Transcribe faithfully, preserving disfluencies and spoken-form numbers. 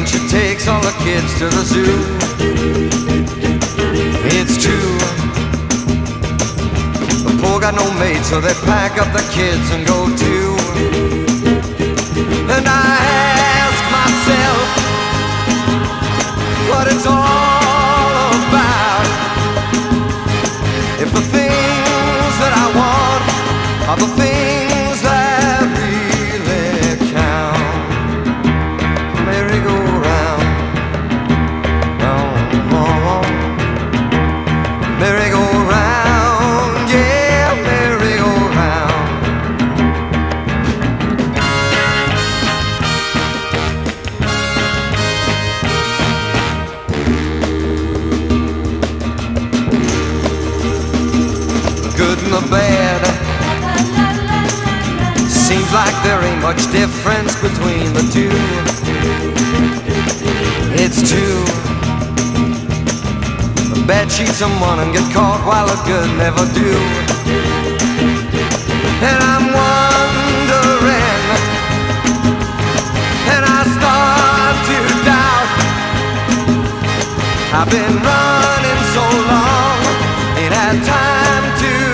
when she takes all the kids to the zoo. It's true, the poor got no maid, so they pack up the kids and go too. And I ask myself what it's all about, if the things that I want are the things that really count. Merry-go-round, round, round, merry-go-round, yeah, merry-go-round. Good and the bad, seems like there ain't much difference between the two. It's true, the bad cheat someone and get caught while the good never do. And I'm wondering, and I start to doubt, I've been running so long, ain't had time to